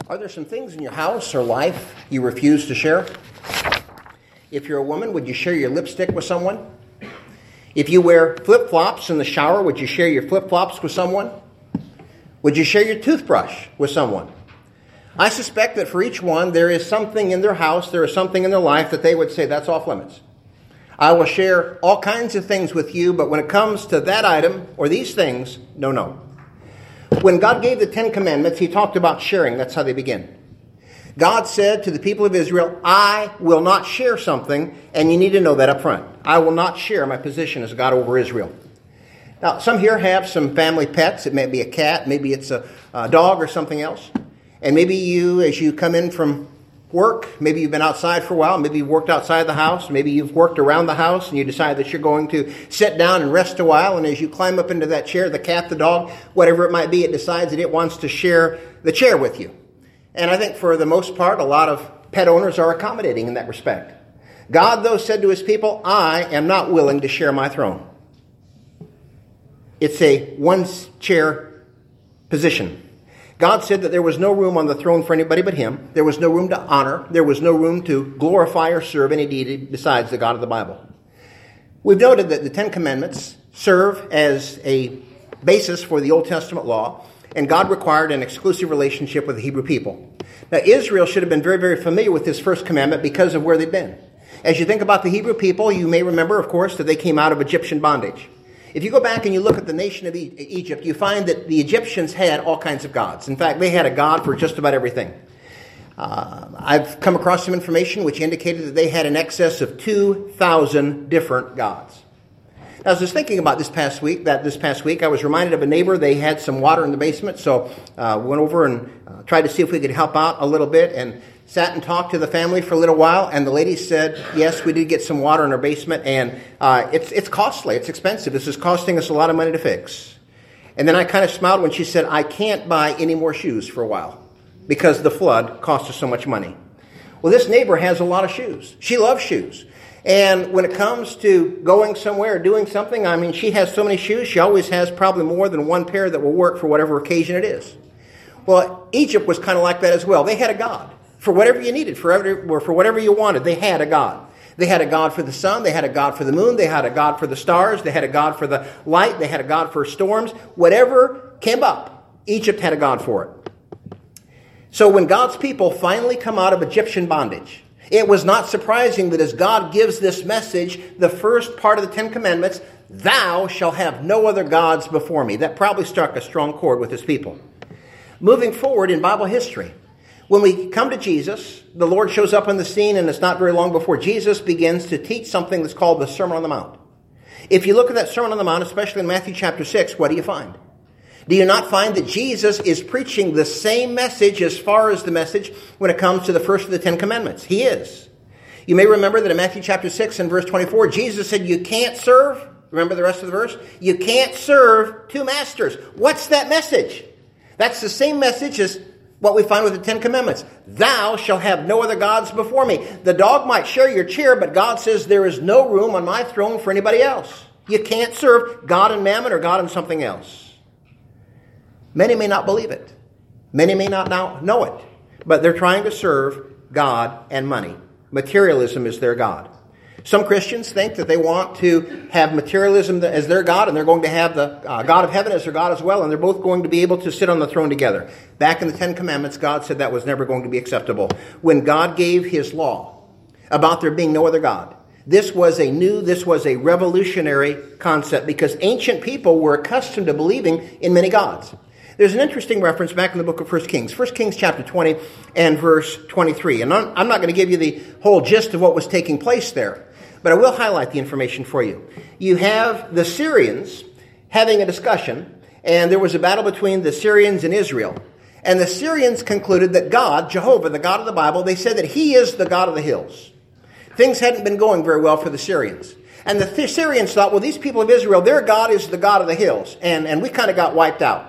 Are there some things in your house or life you refuse to share? If you're a woman, would you share your lipstick with someone? If you wear flip-flops in the shower, would you share your flip-flops with someone? Would you share your toothbrush with someone? I suspect that for each one, there is something in their house, there is something in their life that they would say, that's off limits. I will share all kinds of things with you, but when it comes to that item or these things, no. When God gave the Ten Commandments, he talked about sharing. That's how they begin. God said to the people of Israel, I will not share something, and you need to know that up front. I will not share my position as God over Israel. Now, some here have some family pets. It may be a cat, maybe it's a dog or something else. And maybe you, as you come in from work, maybe you've been outside for a while, maybe you've worked outside the house, maybe you've worked around the house and you decide that you're going to sit down and rest a while, and as you climb up into that chair, the cat, the dog, whatever it might be, it decides that it wants to share the chair with you. And I think for the most part, a lot of pet owners are accommodating in that respect. God, though, said to his people, I am not willing to share my throne. It's a one-chair position. God said that there was no room on the throne for anybody but him. There was no room to honor. There was no room to glorify or serve any deity besides the God of the Bible. We've noted that the Ten Commandments serve as a basis for the Old Testament law, and God required an exclusive relationship with the Hebrew people. Now, Israel should have been very, very familiar with this first commandment because of where they'd been. As you think about the Hebrew people, you may remember, of course, that they came out of Egyptian bondage. If you go back and you look at the nation of Egypt, you find that the Egyptians had all kinds of gods. In fact, they had a god for just about everything. I've come across some information which indicated that they had an excess of 2,000 different gods. Now, as I was thinking about this past week, I was reminded of a neighbor. They had some water in the basement, so went over and tried to see if we could help out a little bit, and sat and talked to the family for a little while, and the lady said, yes, we did get some water in our basement, and it's costly, it's expensive. This is costing us a lot of money to fix. And then I kind of smiled when she said, I can't buy any more shoes for a while because the flood cost us so much money. Well, this neighbor has a lot of shoes. She loves shoes. And when it comes to going somewhere or doing something, I mean, she has so many shoes, she always has probably more than one pair that will work for whatever occasion it is. Well, Egypt was kind of like that as well. They had a god. For whatever you needed, for whatever you wanted, they had a god. They had a god for the sun, they had a god for the moon, they had a god for the stars, they had a god for the light, they had a god for storms. Whatever came up, Egypt had a god for it. So when God's people finally come out of Egyptian bondage, it was not surprising that as God gives this message, the first part of the Ten Commandments, thou shalt have no other gods before me. That probably struck a strong chord with his people. Moving forward in Bible history, when we come to Jesus, the Lord shows up on the scene, and it's not very long before Jesus begins to teach something that's called the Sermon on the Mount. If you look at that Sermon on the Mount, especially in Matthew chapter 6, what do you find? Do you not find that Jesus is preaching the same message as far as the message when it comes to the first of the Ten Commandments? He is. You may remember that in Matthew chapter 6 and verse 24, Jesus said, you can't serve. Remember the rest of the verse? You can't serve two masters. What's that message? That's the same message as what we find with the Ten Commandments. Thou shalt have no other gods before me. The dog might share your chair, but God says there is no room on my throne for anybody else. You can't serve God and mammon or God and something else. Many may not believe it. Many may not know it. But they're trying to serve God and money. Materialism is their God. Some Christians think that they want to have materialism as their God, and they're going to have the God of heaven as their God as well, and they're both going to be able to sit on the throne together. Back in the Ten Commandments, God said that was never going to be acceptable. When God gave his law about there being no other God, this was a revolutionary concept because ancient people were accustomed to believing in many gods. There's an interesting reference back in the book of 1 Kings. 1 Kings chapter 20 and verse 23. And I'm not going to give you the whole gist of what was taking place there, but I will highlight the information for you. You have the Syrians having a discussion, and there was a battle between the Syrians and Israel. And the Syrians concluded that God, Jehovah, the God of the Bible, they said that he is the God of the hills. Things hadn't been going very well for the Syrians. And the Syrians thought, well, these people of Israel, their God is the God of the hills. And we kind of got wiped out.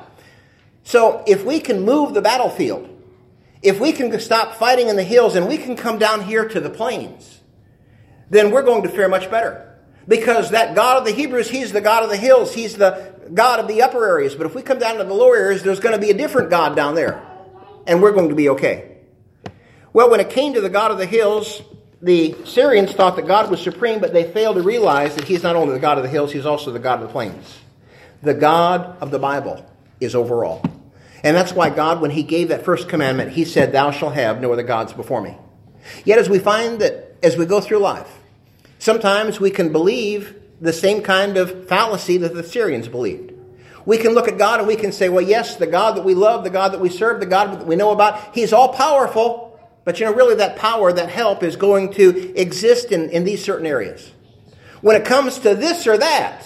So if we can move the battlefield, if we can stop fighting in the hills and we can come down here to the plains, then we're going to fare much better. Because that God of the Hebrews, he's the God of the hills. He's the God of the upper areas. But if we come down to the lower areas, there's going to be a different God down there. and we're going to be okay. Well, when it came to the God of the hills, the Syrians thought that God was supreme, but they failed to realize that he's not only the God of the hills, he's also the God of the plains. The God of the Bible is over all. And that's why God, when he gave that first commandment, he said, "Thou shalt have no other gods before me." Yet as we find that as we go through life, sometimes we can believe the same kind of fallacy that the Syrians believed. We can look at God and we can say, well, yes, the God that we love, the God that we serve, the God that we know about, he's all powerful. But really that power, that help is going to exist in these certain areas. When it comes to this or that,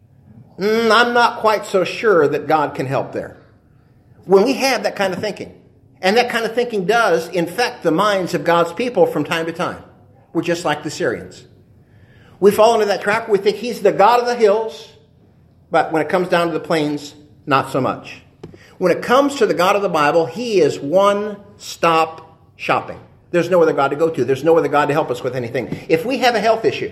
I'm not quite so sure that God can help there. When we have that kind of thinking, and that kind of thinking does infect the minds of God's people from time to time, we're just like the Syrians. We fall into that trap where we think he's the God of the hills, but when it comes down to the plains, not so much. When it comes to the God of the Bible, he is one-stop shopping. There's no other God to go to. There's no other God to help us with anything. If we have a health issue,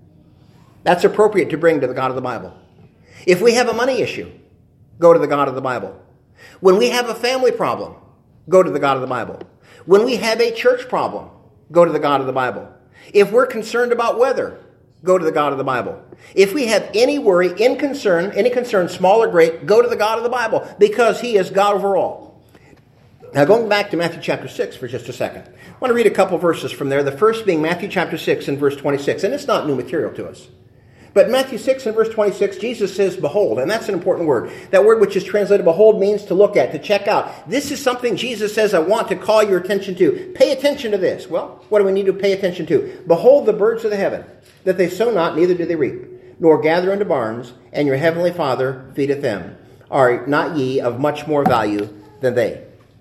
that's appropriate to bring to the God of the Bible. If we have a money issue, go to the God of the Bible. When we have a family problem, go to the God of the Bible. When we have a church problem, go to the God of the Bible. If we're concerned about weather, go to the God of the Bible. If we have any worry, any concern, small or great, go to the God of the Bible, because he is God over all. Now, going back to Matthew chapter 6 for just a second, I want to read a couple verses from there. The first being Matthew chapter 6 and verse 26, and it's not new material to us. But Matthew 6 and verse 26, Jesus says, behold, and that's an important word. That word which is translated behold means to look at, to check out. This is something Jesus says I want to call your attention to. Pay attention to this. Well, what do we need to pay attention to? Behold the birds of the heaven, that they sow not, neither do they reap, nor gather into barns, and your heavenly Father feedeth them. Are not ye of much more value than they?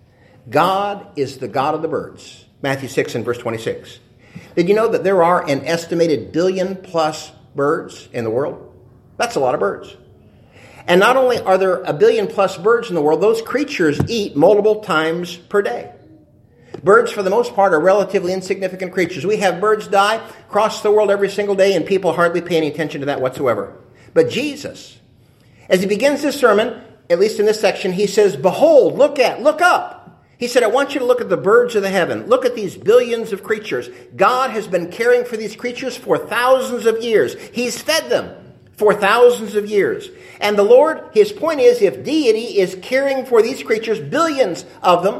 God is the God of the birds. Matthew 6 and verse 26. Did you know that there are an estimated billion plus birds in the world? That's a lot of birds. And not only are there a billion plus birds in the world, those creatures eat multiple times per day. Birds, for the most part, are relatively insignificant creatures. We have birds die across the world every single day, and people hardly pay any attention to that whatsoever. But Jesus, as he begins this sermon, at least in this section, he says, behold, look up. He said, I want you to look at the birds of the heaven. Look at these billions of creatures. God has been caring for these creatures for thousands of years. He's fed them for thousands of years. And the Lord, his point is, if deity is caring for these creatures, billions of them,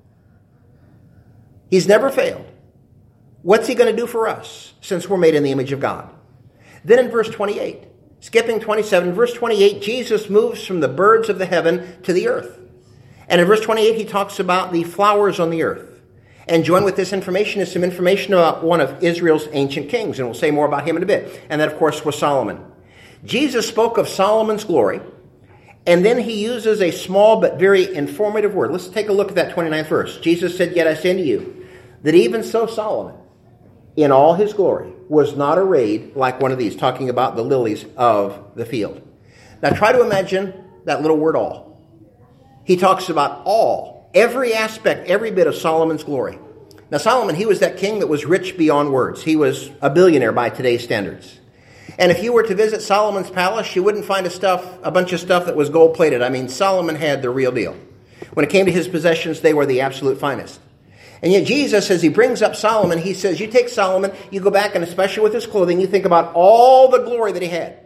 he's never failed. What's he going to do for us, since we're made in the image of God? Then in verse 28, skipping 27, verse 28, Jesus moves from the birds of the heaven to the earth. And in verse 28, he talks about the flowers on the earth. And joined with this information is some information about one of Israel's ancient kings. And we'll say more about him in a bit. And that, of course, was Solomon. Jesus spoke of Solomon's glory. And then he uses a small but very informative word. Let's take a look at that 29th verse. Jesus said, yet I say unto you, that even so Solomon, in all his glory, was not arrayed like one of these. Talking about the lilies of the field. Now try to imagine that little word all. He talks about all, every aspect, every bit of Solomon's glory. Now Solomon, he was that king that was rich beyond words. He was a billionaire by today's standards. And if you were to visit Solomon's palace, you wouldn't find a bunch of stuff that was gold-plated. I mean, Solomon had the real deal. When it came to his possessions, they were the absolute finest. And yet Jesus, as he brings up Solomon, he says, you take Solomon, you go back, and especially with his clothing, you think about all the glory that he had.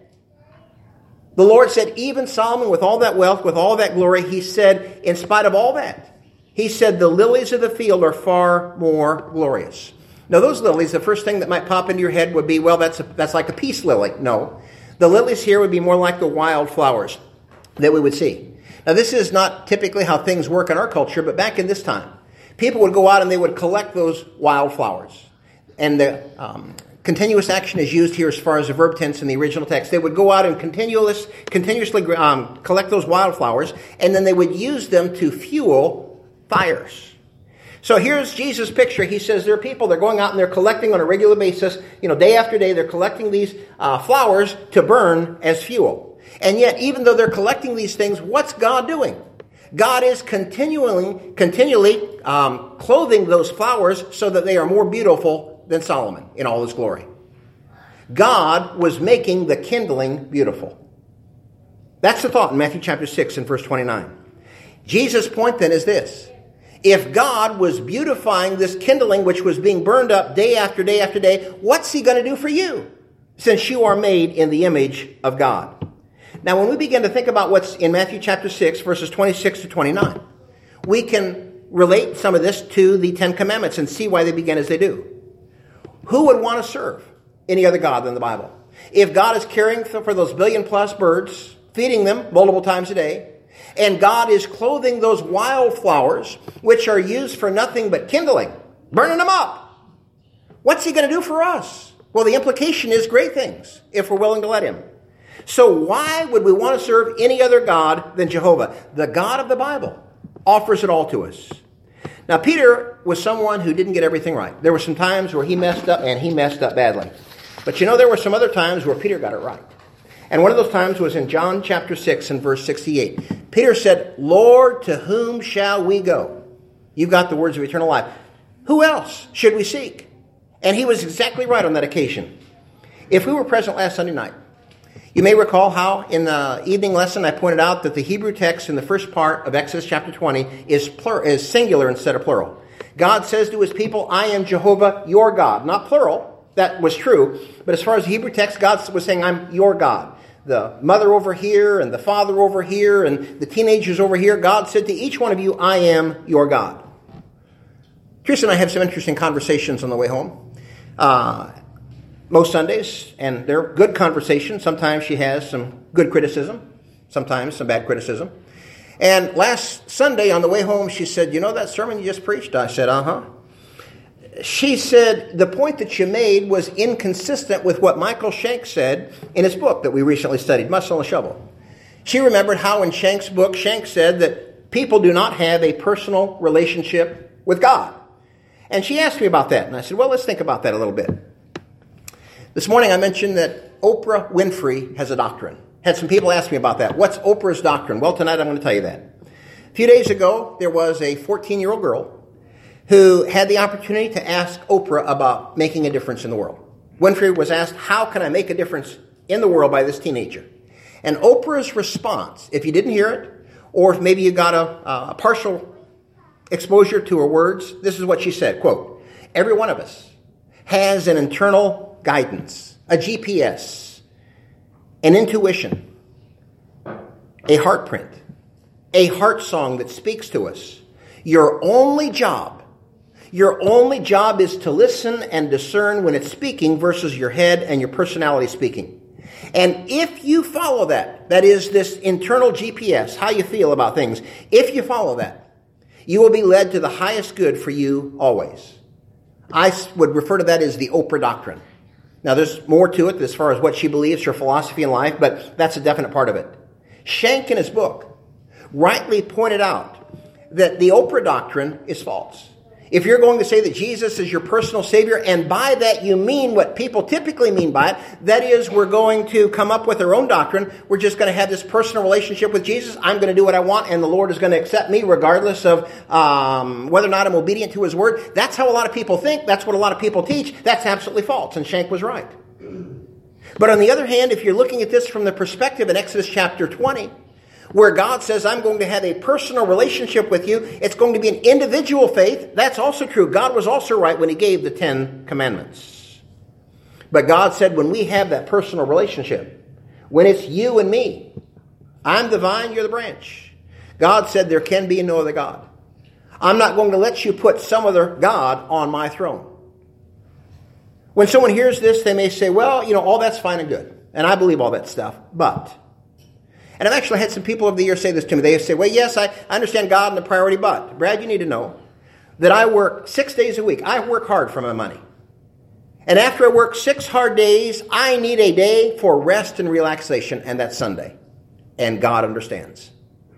The Lord said, even Solomon, with all that wealth, with all that glory, he said, in spite of all that, he said, the lilies of the field are far more glorious. Now, those lilies, the first thing that might pop into your head would be, well, that's like a peace lily. No. The lilies here would be more like the wild flowers that we would see. Now, this is not typically how things work in our culture, but back in this time, people would go out and they would collect those wildflowers. And the continuous action is used here as far as the verb tense in the original text. They would go out and continuously collect those wildflowers, and then they would use them to fuel fires. So here's Jesus' picture. He says there are people, they're going out and they're collecting on a regular basis, day after day, they're collecting these flowers to burn as fuel. And yet, even though they're collecting these things, what's God doing? God is continually clothing those flowers so that they are more beautiful than Solomon in all his glory. God was making the kindling beautiful. That's the thought in Matthew chapter 6 and verse 29. Jesus' point then is this. If God was beautifying this kindling which was being burned up day after day after day, what's he going to do for you? Since you are made in the image of God. Now, when we begin to think about what's in Matthew chapter 6, verses 26 to 29, we can relate some of this to the Ten Commandments and see why they begin as they do. Who would want to serve any other God than the Bible? If God is caring for those billion-plus birds, feeding them multiple times a day, and God is clothing those wildflowers, which are used for nothing but kindling, burning them up, what's he going to do for us? Well, the implication is great things, if we're willing to let him. So why would we want to serve any other God than Jehovah? The God of the Bible offers it all to us. Now, Peter was someone who didn't get everything right. There were some times where he messed up, and he messed up badly. But you know, there were some other times where Peter got it right. And one of those times was in John chapter 6 and verse 68. Peter said, Lord, to whom shall we go? You've got the words of eternal life. Who else should we seek? And he was exactly right on that occasion. If we were present last Sunday night, you may recall how in the evening lesson I pointed out that the Hebrew text in the first part of Exodus chapter 20 is singular instead of plural. God says to his people, I am Jehovah, your God. Not plural, that was true. But as far as the Hebrew text, God was saying, I'm your God. The mother over here and the father over here and the teenagers over here, God said to each one of you, I am your God. Teresa and I had some interesting conversations on the way home. Most Sundays, and they're good conversations. Sometimes she has some good criticism, sometimes some bad criticism. And last Sunday on the way home, she said, you know that sermon you just preached? I said, uh-huh. She said, the point that you made was inconsistent with what Michael Shank said in his book that we recently studied, Muscle and Shovel. She remembered how in Shank's book, Shank said that people do not have a personal relationship with God. And she asked me about that. And I said, well, let's think about that a little bit. This morning I mentioned that Oprah Winfrey has a doctrine. Had some people ask me about that. What's Oprah's doctrine? Well, tonight I'm going to tell you that. A few days ago, there was a 14-year-old girl who had the opportunity to ask Oprah about making a difference in the world. Winfrey was asked, how can I make a difference in the world by this teenager? And Oprah's response, if you didn't hear it, or if maybe you got a partial exposure to her words, this is what she said, quote, every one of us has an internal guidance, a GPS, an intuition, a heart print, a heart song that speaks to us. Your only job is to listen and discern when it's speaking versus your head and your personality speaking. And if you follow that is this internal GPS, how you feel about things, if you follow that, you will be led to the highest good for you always. I would refer to that as the Oprah doctrine. Now, there's more to it as far as what she believes, her philosophy in life, but that's a definite part of it. Shank, in his book, rightly pointed out that the Oprah doctrine is false. If you're going to say that Jesus is your personal Savior, and by that you mean what people typically mean by it, that is, we're going to come up with our own doctrine, we're just going to have this personal relationship with Jesus, I'm going to do what I want, and the Lord is going to accept me regardless of whether or not I'm obedient to His Word. That's how a lot of people think, that's what a lot of people teach. That's absolutely false, and Shank was right. But on the other hand, if you're looking at this from the perspective in Exodus chapter 20, where God says, I'm going to have a personal relationship with you. It's going to be an individual faith. That's also true. God was also right when He gave the 10 Commandments. But God said when we have that personal relationship, when it's you and me, I'm the vine, you're the branch. God said there can be no other God. I'm not going to let you put some other God on my throne. When someone hears this, they may say, well, all that's fine and good. And I believe all that stuff, but... And I've actually had some people over the years say this to me. They say, well, yes, I understand God and the priority, but Brad, you need to know that I work 6 days a week. I work hard for my money. And after I work 6 hard days, I need a day for rest and relaxation, and that's Sunday. And God understands.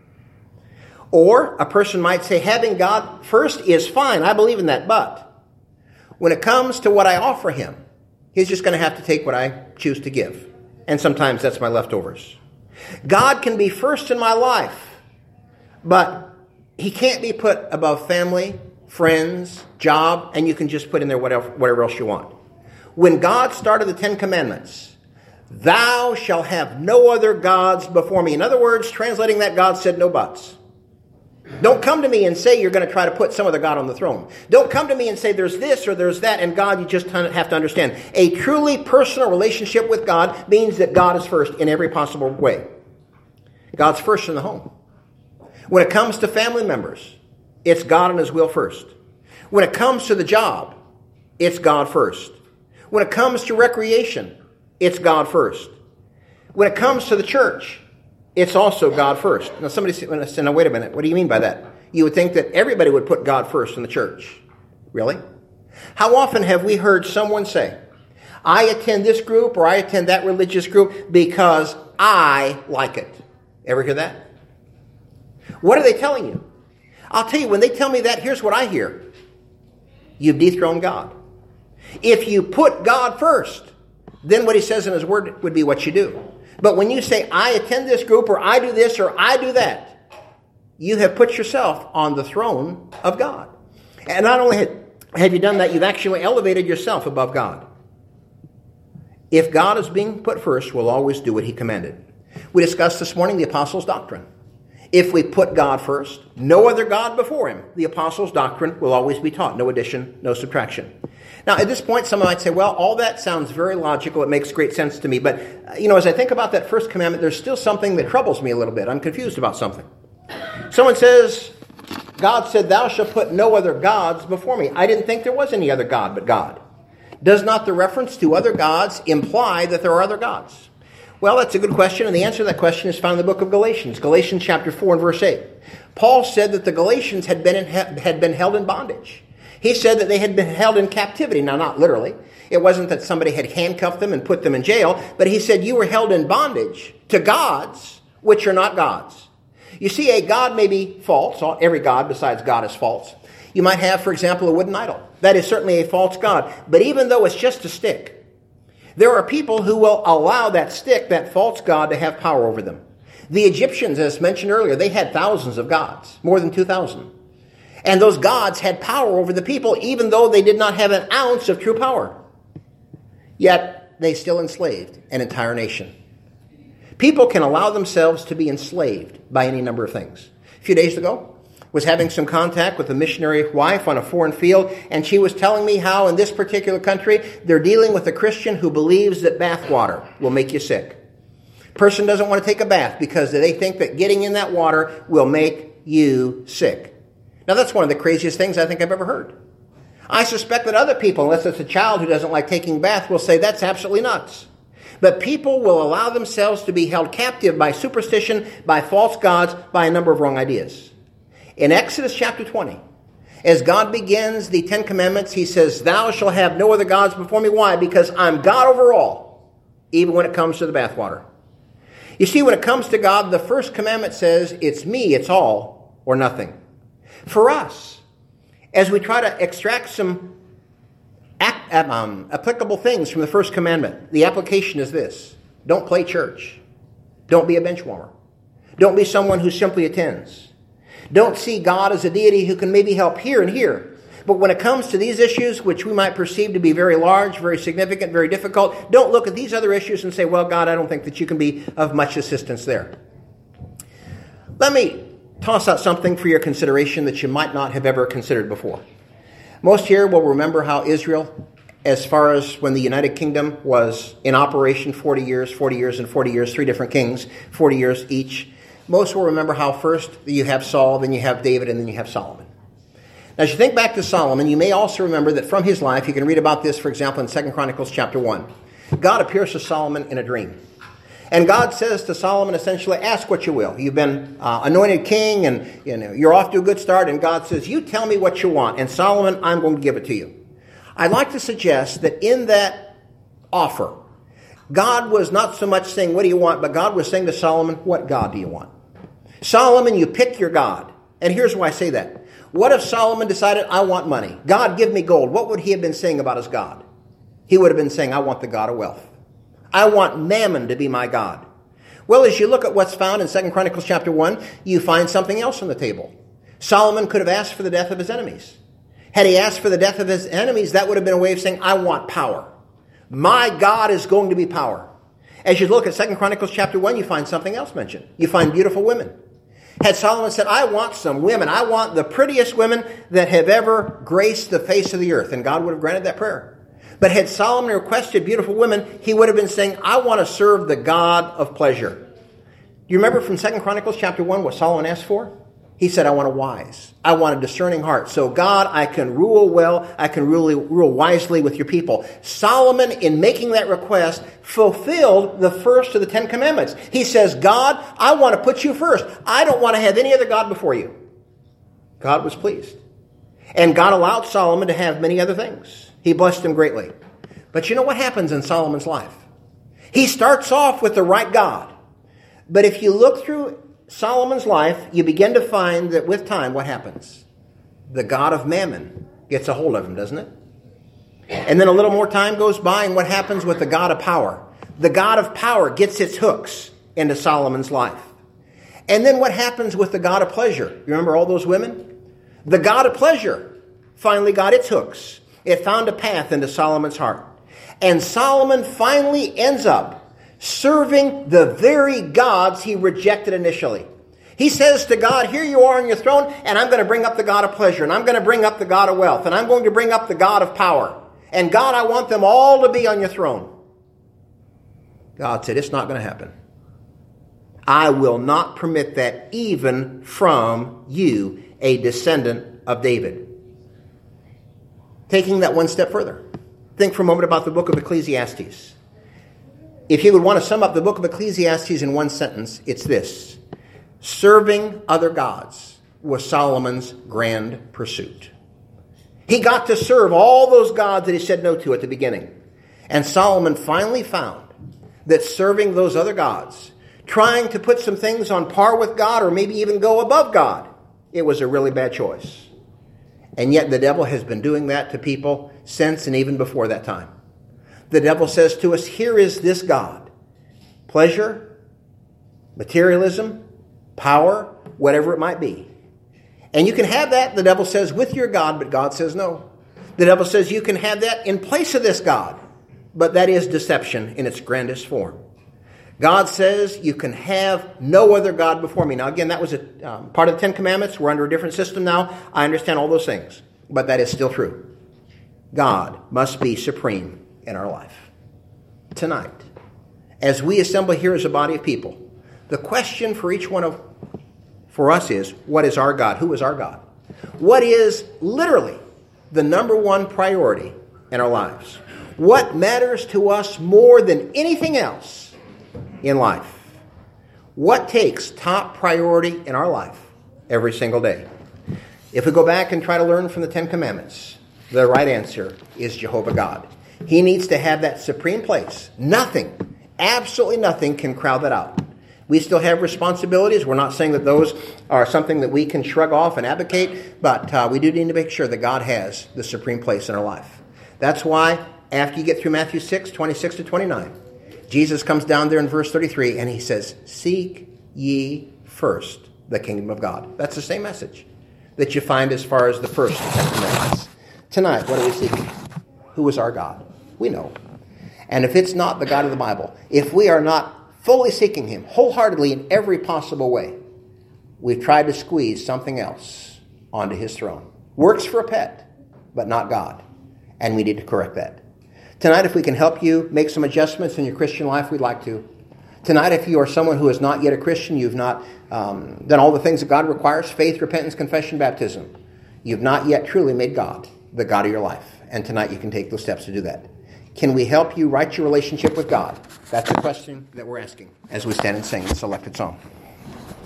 Or a person might say, having God first is fine. I believe in that, but when it comes to what I offer Him, He's just going to have to take what I choose to give. And sometimes that's my leftovers. God can be first in my life, but He can't be put above family, friends, job, and you can just put in there whatever else you want. When God started the 10 Commandments, thou shalt have no other gods before me. In other words, translating that, God said no buts. Don't come to me and say you're going to try to put some other God on the throne. Don't come to me and say there's this or there's that, and God, you just have to understand. A truly personal relationship with God means that God is first in every possible way. God's first in the home. When it comes to family members, it's God and His will first. When it comes to the job, it's God first. When it comes to recreation, it's God first. When it comes to the church, it's also God first. Now somebody says, now wait a minute, what do you mean by that? You would think that everybody would put God first in the church. Really? How often have we heard someone say, I attend this group or I attend that religious group because I like it? Ever hear that? What are they telling you? I'll tell you, when they tell me that, here's what I hear. You've dethroned God. If you put God first, then what He says in His Word would be what you do. But when you say, I attend this group, or I do this, or I do that, you have put yourself on the throne of God. And not only have you done that, you've actually elevated yourself above God. If God is being put first, we'll always do what He commanded. We discussed this morning the Apostles' Doctrine. If we put God first, no other God before Him, the Apostles' Doctrine will always be taught. No addition, no subtraction. Now, at this point, someone might say, well, all that sounds very logical. It makes great sense to me. But, as I think about that first commandment, there's still something that troubles me a little bit. I'm confused about something. Someone says, God said, thou shalt put no other gods before me. I didn't think there was any other God but God. Does not the reference to other gods imply that there are other gods? Well, that's a good question, and the answer to that question is found in the book of Galatians. Galatians chapter 4 and verse 8. Paul said that the Galatians had been held in bondage. He said that they had been held in captivity. Now, not literally. It wasn't that somebody had handcuffed them and put them in jail, but he said you were held in bondage to gods which are not gods. You see, a god may be false. Every god besides God is false. You might have, for example, a wooden idol. That is certainly a false god. But even though it's just a stick, there are people who will allow that stick, that false god, to have power over them. The Egyptians, as mentioned earlier, they had thousands of gods, more than 2,000. And those gods had power over the people, even though they did not have an ounce of true power. Yet, they still enslaved an entire nation. People can allow themselves to be enslaved by any number of things. A few days ago, I was having some contact with a missionary wife on a foreign field, and she was telling me how in this particular country, they're dealing with a Christian who believes that bath water will make you sick. Person doesn't want to take a bath because they think that getting in that water will make you sick. Now, that's one of the craziest things I think I've ever heard. I suspect that other people, unless it's a child who doesn't like taking a bath, will say that's absolutely nuts. But people will allow themselves to be held captive by superstition, by false gods, by a number of wrong ideas. In Exodus chapter 20, as God begins the Ten Commandments, He says, thou shalt have no other gods before me. Why? Because I'm God over all, even when it comes to the bathwater. You see, when it comes to God, the first commandment says, it's me, it's all, or nothing. For us, as we try to extract some applicable things from the first commandment, the application is this. Don't play church. Don't be a bench warmer. Don't be someone who simply attends. Don't see God as a deity who can maybe help here and here. But when it comes to these issues, which we might perceive to be very large, very significant, very difficult, don't look at these other issues and say, well, God, I don't think that you can be of much assistance there. Let me toss out something for your consideration that you might not have ever considered before. Most here will remember how Israel, as far as when the United Kingdom was in operation 40 years, and 40 years, 3 different kings, 40 years each. Most will remember how first you have Saul, then you have David, and then you have Solomon. Now, as you think back to Solomon, you may also remember that from his life, you can read about this, for example, in 2 Chronicles chapter 1. God appears to Solomon in a dream. And God says to Solomon, essentially, ask what you will. You've been anointed king, and you're off to a good start. And God says, you tell me what you want. And Solomon, I'm going to give it to you. I'd like to suggest that in that offer, God was not so much saying, what do you want? But God was saying to Solomon, what God do you want? Solomon, you pick your God. And here's why I say that. What if Solomon decided, I want money? God, give me gold. What would he have been saying about his God? He would have been saying, I want the God of wealth. I want Mammon to be my God. Well, as you look at what's found in 2 Chronicles chapter 1, you find something else on the table. Solomon could have asked for the death of his enemies. Had he asked for the death of his enemies, that would have been a way of saying, I want power. My God is going to be power. As you look at 2 Chronicles chapter 1, you find something else mentioned. You find beautiful women. Had Solomon said, I want some women, I want the prettiest women that have ever graced the face of the earth, and God would have granted that prayer. But had Solomon requested beautiful women, he would have been saying, I want to serve the God of pleasure. Do you remember from 2 Chronicles chapter 1 what Solomon asked for? He said, I want a wise. I want a discerning heart. So God, I can rule well. I can rule wisely with your people. Solomon, in making that request, fulfilled the first of the 10 commandments. He says, God, I want to put you first. I don't want to have any other God before you. God was pleased. And God allowed Solomon to have many other things. He blessed him greatly. But you know what happens in Solomon's life? He starts off with the right God. But if you look through Solomon's life, you begin to find that with time, what happens? The god of Mammon gets a hold of him, doesn't it? And then a little more time goes by, and what happens with the god of power? The god of power gets its hooks into Solomon's life. And then what happens with the god of pleasure? You remember all those women? The god of pleasure finally got its hooks. It found a path into Solomon's heart. And Solomon finally ends up serving the very gods he rejected initially. He says to God, here you are on your throne, and I'm going to bring up the God of pleasure, and I'm going to bring up the God of wealth, and I'm going to bring up the God of power. And God, I want them all to be on your throne. God said, it's not going to happen. I will not permit that even from you, a descendant of David. Taking that one step further, think for a moment about the book of Ecclesiastes. If you would want to sum up the book of Ecclesiastes in one sentence, it's this. Serving other gods was Solomon's grand pursuit. He got to serve all those gods that he said no to at the beginning. And Solomon finally found that serving those other gods, trying to put some things on par with God or maybe even go above God, it was a really bad choice. And yet the devil has been doing that to people since and even before that time. The devil says to us, here is this God. Pleasure, materialism, power, whatever it might be. And you can have that, the devil says, with your God, but God says no. The devil says you can have that in place of this God, but that is deception in its grandest form. God says you can have no other God before me. Now again, that was a part of the 10 Commandments. We're under a different system now. I understand all those things, but that is still true. God must be supreme in our life. Tonight, as we assemble here as a body of people, the question for each one for us is, what is our God? Who is our God? What is literally the number one priority in our lives? What matters to us more than anything else in life? What takes top priority in our life every single day? If we go back and try to learn from the 10 Commandments, the right answer is Jehovah God. He needs to have that supreme place. Nothing, absolutely nothing can crowd that out. We still have responsibilities. We're not saying that those are something that we can shrug off and advocate, but we do need to make sure that God has the supreme place in our life. That's why after you get through Matthew 6, 26 to 29, Jesus comes down there in verse 33 and he says, seek ye first the kingdom of God. That's the same message that you find as far as the first and second commandments. Tonight, what are we seeking? Who is our God? We know. And if it's not the God of the Bible, if we are not fully seeking him wholeheartedly in every possible way, we've tried to squeeze something else onto his throne. Works for a pet, but not God. And we need to correct that. Tonight, if we can help you make some adjustments in your Christian life, we'd like to. Tonight, if you are someone who is not yet a Christian, you've not done all the things that God requires, faith, repentance, confession, baptism, you've not yet truly made God the God of your life. And tonight you can take those steps to do that. Can we help you right your relationship with God? That's the question that we're asking as we stand and sing the selected song.